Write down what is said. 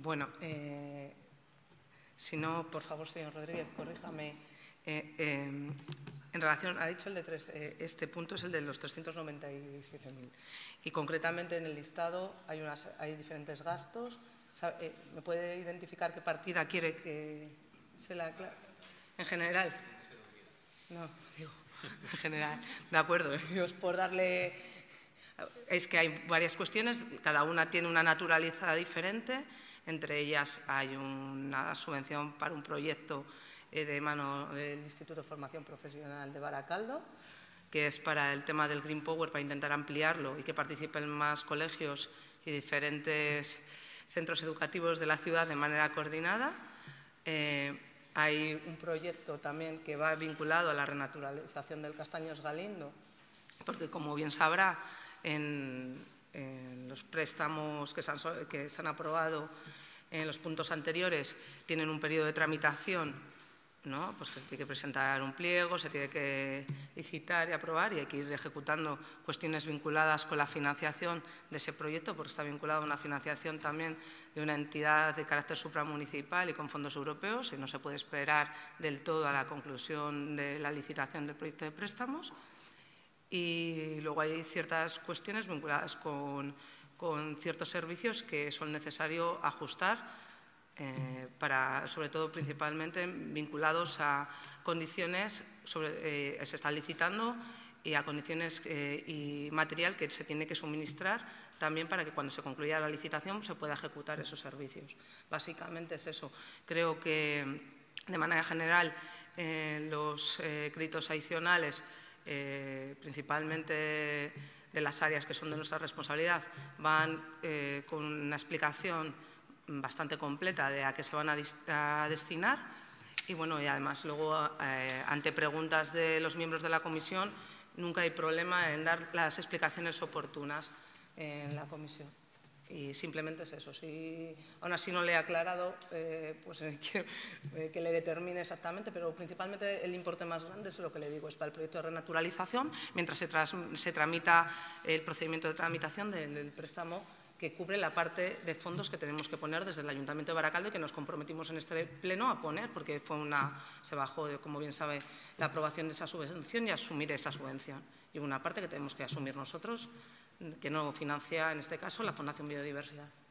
Bueno, si no, por favor, señor Rodríguez, corríjame. En relación, ha dicho el de tres, este punto es el de los 397.000. Y concretamente en el listado hay diferentes gastos. ¿Me puede identificar qué partida quiere que se la aclare? En general. No, digo, en general. De acuerdo, es por darle. Es que hay varias cuestiones, cada una tiene una naturaleza diferente. Entre ellas hay una subvención para un proyecto de mano del Instituto de Formación Profesional de Baracaldo, que es para el tema del Green Power, para intentar ampliarlo y que participen más colegios y diferentes centros educativos de la ciudad de manera coordinada. Hay un proyecto también que va vinculado a la renaturalización del Castaños Galindo, porque, como bien sabrá, en los préstamos que se han aprobado en los puntos anteriores tienen un periodo de tramitación, ¿no? Pues que se tiene que presentar un pliego, se tiene que licitar y aprobar, y hay que ir ejecutando cuestiones vinculadas con la financiación de ese proyecto, porque está vinculado a una financiación también de una entidad de carácter supramunicipal y con fondos europeos, y no se puede esperar del todo a la conclusión de la licitación del proyecto de préstamos. Y luego hay ciertas cuestiones vinculadas con ciertos servicios que son necesario ajustar, sobre todo principalmente vinculados a condiciones, se está licitando, y a condiciones y material que se tiene que suministrar también para que cuando se concluya la licitación se pueda ejecutar esos servicios. Básicamente es eso. Creo que, de manera general, los créditos adicionales, principalmente de las áreas que son de nuestra responsabilidad, van con una explicación bastante completa de a qué se van a destinar. Y, bueno, y además luego, ante preguntas de los miembros de la comisión, nunca hay problema en dar las explicaciones oportunas en la comisión. Y simplemente es eso. Si aún así no le he aclarado, pues quiero que le determine exactamente, pero principalmente el importe más grande es lo que le digo, es para el proyecto de renaturalización, mientras se tramita el procedimiento de tramitación del préstamo, que cubre la parte de fondos que tenemos que poner desde el Ayuntamiento de Baracaldo y que nos comprometimos en este pleno a poner, porque se bajó, como bien sabe, la aprobación de esa subvención y asumir esa subvención. Y una parte que tenemos que asumir nosotros, que no financia, en este caso, la Fundación Biodiversidad.